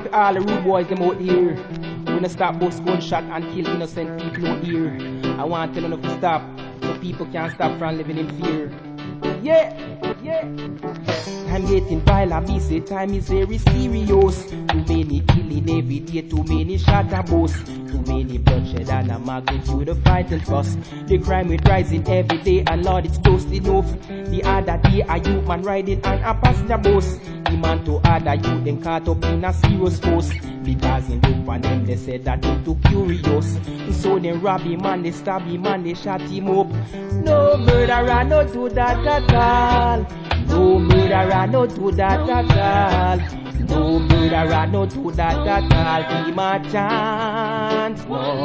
to all the rude boys them out here. We no stop bust gunshot and kill innocent people out here. I want to tell them to stop, so people can't stop from living in fear. Yeah. Time getting violent, me say time is very serious. Too many killing every day, too many shot and bust. Too many bloodshed and a magnitude of fight and fuss. The crime is rising every day and Lord it's just enough. The other day a youth man riding on a passenger bus. The man to other youth them caught up in a serious fuss. Because in look for them they said that him too curious. So they rob him and they stab him and they shot him up. No murderer no do that at all. No murderer no do that at all. No murderer no do that at all. Give him a chance. No.